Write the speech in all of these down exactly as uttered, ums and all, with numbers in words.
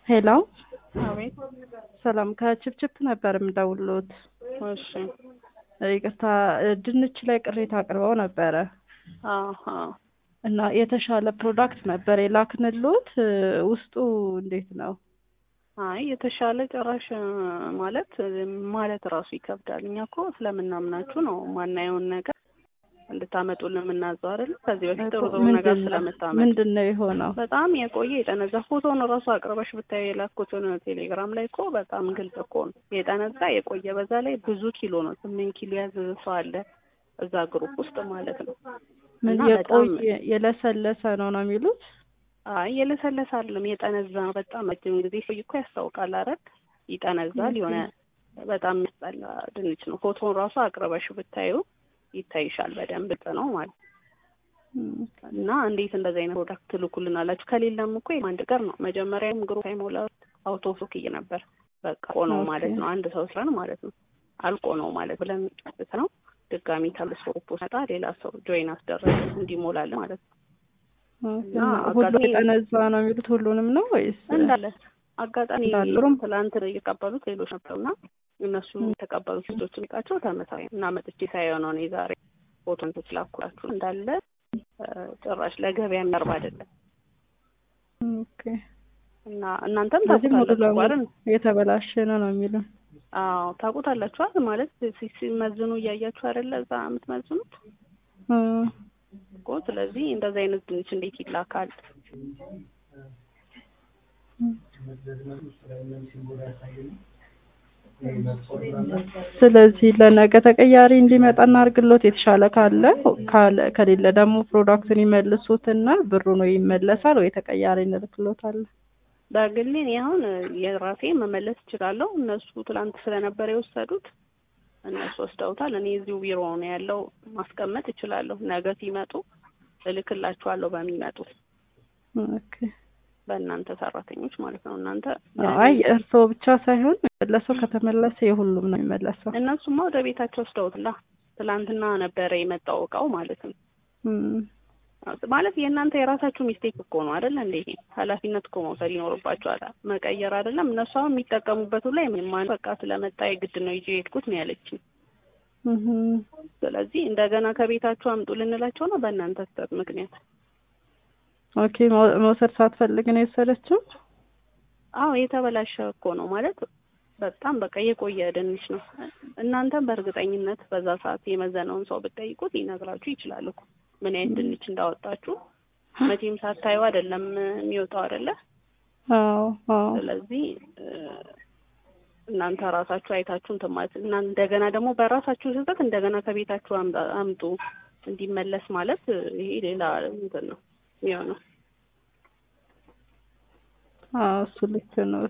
ሄሎ አቤት። ሰላም ከችፕችፕ ነበር የምደውልዎት። እሺ። ይቅርታ ድንች ላይ ቅሬታ አቅርበው ነበረ አሃ እና የተሻለ ፕሮዳክት ነበር የላክንልዎት። ውስጡ እንዴት ነው? አይ የተሻለ ጭራሽ ማለት ማለት ራሱ ይከብዳል። እኛ እኮ ስለምናምናችሁ ነው ማናየውን ነገር እንድታመጡልን የምናዘው አይደል? ከዚህ በፊት ጥሩ ጥሩ ነገር ስለምታመጡ ምንድን ነው የሆነው? በጣም የቆየ የጠነዛ ፎቶውን ራሱ አቅርበሽ ብታዩ የላኩትን ቴሌግራም ላይ እኮ በጣም ግልጽ እኮ ነው። የጠነዛ የቆየ በዛ ላይ ብዙ ኪሎ ነው። ስምንት ኪሎ ያዘዘ ሰው አለ እዛ ግሩፕ ውስጥ ማለት ነው። ምን የቆየ የለሰለሰ ነው ነው የሚሉት? አይ የለሰለሰ አይደለም የጠነዛ በጣም ረጅም ጊዜ ቆይ እኮ ያስታውቃል አይደል? ይጠነዛል። የሆነ በጣም የሚያስጠላ ድንች ነው። ፎቶውን ራሱ አቅርበሽ ብታዩ ይታይሻል በደንብ ነው ማለት እና እንዴት እንደዚህ አይነት ፕሮዳክት ልኩልናላችሁ? ከሌለም እኮ የማንድ ቀር ነው። መጀመሪያም ግሩፕ ሳይሞላ አውቶሶክ ነበር። በቃ ቆኖ ማለት ነው። አንድ ሰው ስራን ማለት ነው። አልቆ ነው ማለት ብለን ጨርሰ ነው። ድጋሚ ተልሶ ፖስታ ሌላ ሰው ጆይን አስደረገ እንዲሞላል ማለት ነው። እና ሁሉ የጠነዛ ነው የሚሉት ሁሉንም ነው ወይስ እንዳለ? አጋጣሚ ትላንት እየቀበሉት ሌሎች ነበሩና እነሱ የተቀበሉት ልጆች ልቃቸው ተመሳሳይ እና መጥቼ ሳይሆን ነው እኔ ዛሬ ፎቶን ትላኩላችሁ እንዳለ ጭራሽ ለገበያ የሚቀርብ አይደለም። ኦኬ። እና እናንተም ታውቁታላችሁ አይደል? የተበላሸ ነው ነው የሚለው። አዎ ታውቁታላችሁ አይደል? ማለት ሲመዝኑ እያያችሁ አይደለ እዛ የምትመዝኑት እኮ። ስለዚህ እንደዚህ አይነት ድንች እንዴት ይላካል? ስለዚህ ለነገ ተቀያሪ እንዲመጣ እናድርግሎት። የተሻለ ካለ ካለ ከሌለ ደግሞ ፕሮዳክቱን ይመልሱትና ብሩ ነው ይመለሳል ወይ ተቀያሪ እንልክሎታለን። በግሌ አሁን የራሴ መመለስ እችላለሁ። እነሱ ትላንት ስለነበረ የወሰዱት እነሱ ወስደውታል። እኔ እዚሁ ቢሮ ነው ያለው ማስቀመጥ እችላለሁ። ነገ ሲመጡ እልክላችኋለሁ በሚመጡት። ኦኬ። በእናንተ ሰራተኞች ማለት ነው። እናንተ አይ እርስዎ ብቻ ሳይሆን ለሰው ከተመለሰ የሁሉም ነው የሚመለሰው። እነሱማ ወደ ቤታቸው ወስደውታል። ትላንትና ነበረ የመጣው እቃው ማለት ነው። ማለት የእናንተ የራሳችሁ ሚስቴክ እኮ ነው አይደል እንዴ? ኃላፊነት እኮ መውሰድ ይኖርባችኋል። መቀየር አይደለም። እነሱ አሁን የሚጠቀሙበት ላይ ማን በቃ ስለመጣ የግድ ነው ይዤ የሄድኩት ነው ያለችኝ። ስለዚህ እንደገና ከቤታችሁ አምጡ ልንላቸው ነው በእናንተ ስህተት ምክንያት። ኦኬ። መውሰድ ሳትፈልግ ነው የወሰደችው? አዎ የተበላሸ እኮ ነው ማለት በጣም በቃ የቆየ ድንች ነው። እናንተም በእርግጠኝነት በዛ ሰዓት የመዘነውን ሰው ብትጠይቁት ይነግራችሁ ይችላል እኮ ምን አይነት ድንች እንዳወጣችሁ። መቼም ሳታዩ አይደለም የሚወጣው አይደለ? አዎ አዎ። ስለዚህ እናንተ ራሳችሁ አይታችሁ እንትን ማለት እና እንደገና ደግሞ በራሳችሁ ስህተት እንደገና ከቤታችሁ አምጡ እንዲመለስ ማለት ይሄ ሌላ እንትን ነው የሚሆነው። አዎ እሱ ልክ ነው።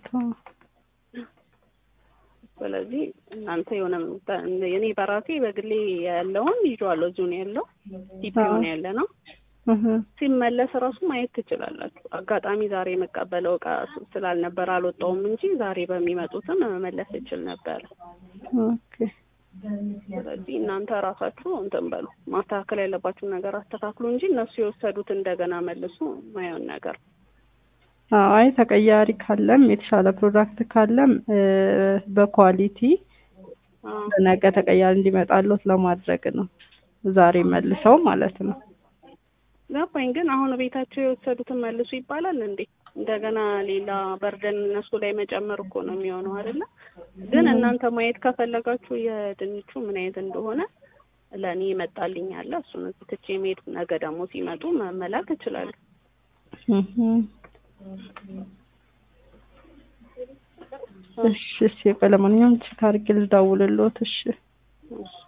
ስለዚህ እናንተ የሆነ እኔ በራሴ በግሌ ያለውን ይዤዋለሁ። እዚሁ ነው ያለው። ቲፒው ነው ያለ ነው። ሲመለስ ራሱ ማየት ትችላላችሁ። አጋጣሚ ዛሬ የመቀበለው እቃ ስላልነበር አልወጣውም እንጂ ዛሬ በሚመጡትም መመለስ ይችል ነበር። ኦኬ። ስለዚህ እናንተ ራሳችሁ እንትን በሉ። ማስተካከል ያለባችሁ ነገር አስተካክሉ እንጂ እነሱ የወሰዱት እንደገና መልሱ ማየውን ነገር። አይ ተቀያሪ ካለም የተሻለ ፕሮዳክት ካለም በኳሊቲ ነገ ተቀያሪ እንዲመጣልዎት ለማድረግ ነው። ዛሬ መልሰው ማለት ነው። ገባኝ። ግን አሁን ቤታቸው የወሰዱትን መልሱ ይባላል እንዴ? እንደገና ሌላ በርደን እነሱ ላይ መጨመር እኮ ነው የሚሆነው አይደለ? ግን እናንተ ማየት ከፈለጋችሁ የድንቹ ምን አይነት እንደሆነ ለኔ ይመጣልኝ አለ። እሱን ትቼ መሄድ ነገ ደግሞ ሲመጡ መመላክ እችላለሁ። እሺ እሺ። ለማንኛውም ቼክ አድርጌ ልደውልልዎት። እሺ።